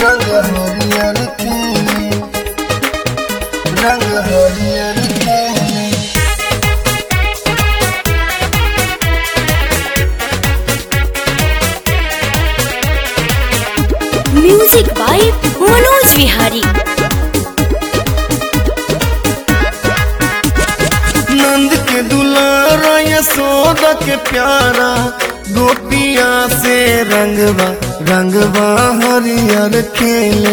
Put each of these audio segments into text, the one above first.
रंग हरियर खेले, रंग हरियर खेले। Music by Manoj Vihari. नंद के दुलारा यशोदा के प्यारा, गोपिया से रंगवा रंगवा हरियर खेले।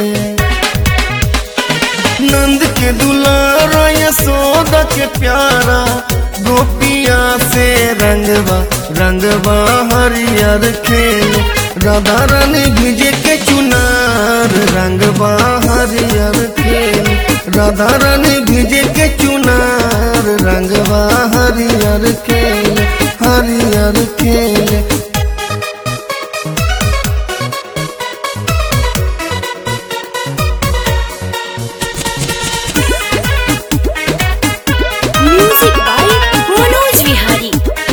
नंद के दुलारा यशोदा के प्यारा, गोपिया से रंगवा रंगवा हरियर खेले। राधा रानी भिजे के चुनार, रंगवा हरियर खेले। राधा रानी भिजे के चुनार, रंगवा हरियर खेले, हरियर खेले। Music by Manoj Vihari.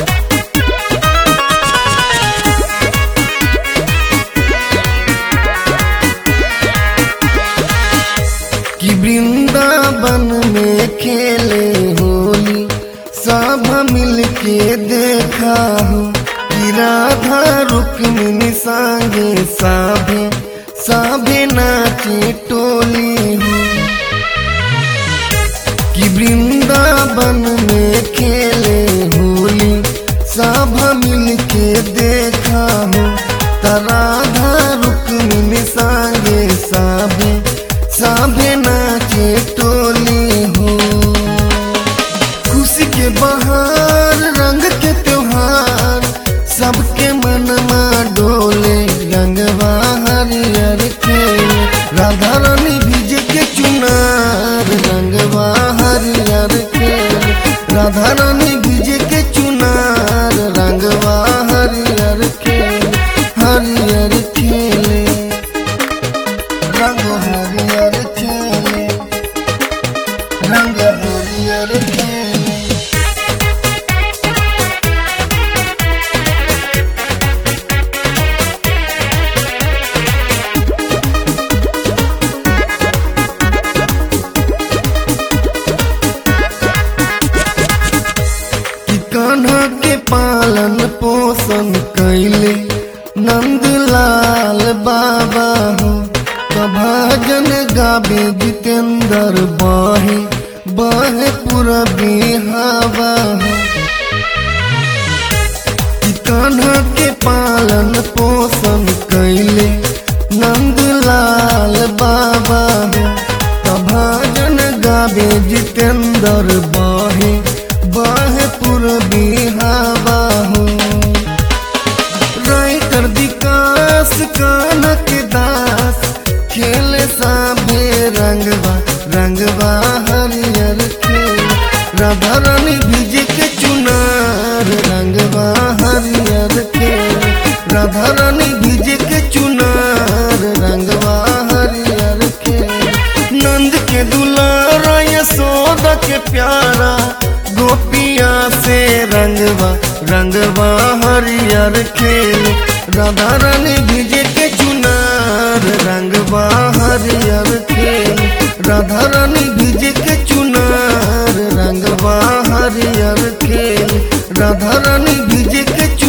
कि वृंदावन में खेले होली, सब मिल के देखा हो। कि राधा रुक्मिणी संगे साभे साभे नाचे टोली हो। कि वृंदावन में खेले होली, सब मिल के देखा हो। राधा रुक्मिणी संगे साभे साभे नाचे टोली हो। खुशी के बहार, रंग के त्योहार, सबके मन में डोले, रंगवा हरियर खेले। राधा रानी भिजे के चुनार, रंगवा हरियर खेले। राधा रानी भिजे के चुनार, रंगवा हरियर खेले, हरियर खेले। रंग हरियर खेले, रंग हरियर खेले। कि कान्हा के पालन पोषण कैले नंदलाल बाबा हो। भजन गावे जितेंद्र बहे बहे पूरबी हवा हो। कि कान्हा के पालन पोषण कैले नंदलाल बाबा हो। भजन गावे जितेंद्र बहे बहे पूरबी हवा हो। राइटर विकास कान्हा के दास, खेले साभे रंगवा रंगवा हरियर खेले। राधा रानी भिजे के चुनार, रंगवा हरियर खेले। राधा रानी भिजे के चुनार, रंगवा हरियर खेले। नंद के दुलारा यशोदा के प्यारा, गोपिया से रंगवा रंगवा हरियर खेले। राधा रानी भिजे के चुनार, रंगवा हरियर खेले। राधा रानी भिजे के चुनार, रंगवा हरियर खेले। राधा रानी भिजे के